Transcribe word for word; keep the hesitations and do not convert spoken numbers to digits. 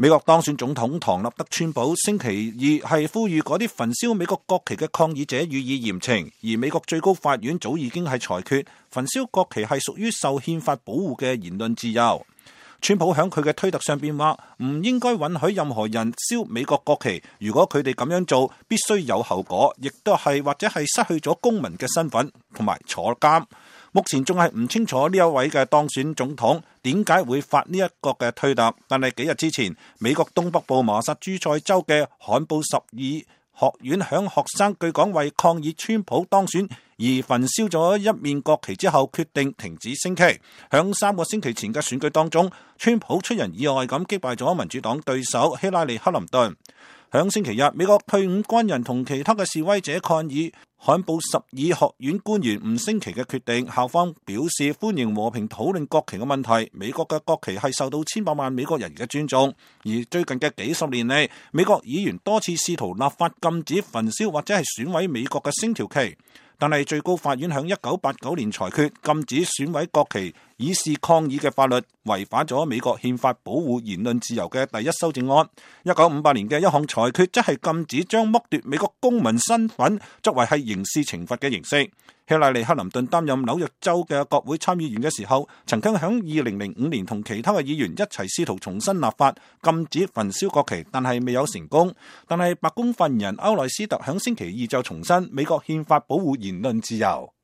美國當選總統唐納德川普星期二係呼籲嗰啲焚燒美國國旗嘅抗議者予以嚴懲，而美國最高法院早已經係裁決焚燒國旗係屬於受憲法保護嘅言論自由。川普響佢嘅推特上邊話唔應該允許任何人燒美國國旗，如果佢哋咁樣做，必須有後果，亦都係或者係失去咗公民嘅身份同埋坐監。目前仲係唔清楚呢一位嘅當選總統點解會發呢一個嘅推特，但係幾日之前，美國東北部麻薩諸塞州嘅罕布什爾學院響學生據講為抗議川普當選而焚燒咗一面國旗之後，決定停止升旗。響三個星期前嘅選舉當中，川普出人意外咁擊敗咗民主黨對手希拉里克林頓。響星期日，美國退伍軍人同其他嘅示威者抗議罕布什爾學院官員唔升旗嘅決定，校方表示歡迎和平討論國旗嘅問題。美國嘅國旗係受到千百萬美國人嘅尊重，而最近嘅幾十年嚟，美國議員多次試圖立法禁止焚燒或者係損毀美國嘅星條旗，但係最高法院響一九八九年裁決禁止損毀國旗以示抗議嘅法律，違反咗美國憲法保護言論自由嘅第一修正案。一九五八年嘅一項裁決，則係禁止將剝奪美國公民身份作為係刑事懲罰嘅形式。希拉里克林頓擔任紐約州嘅國會參議員嘅時候，曾經響二零零五年同其他嘅議員一齊試圖重新立法禁止焚燒國旗，但係未有成功。但係白宮發言人歐萊斯特響星期二就重申美國憲法保護言論自由。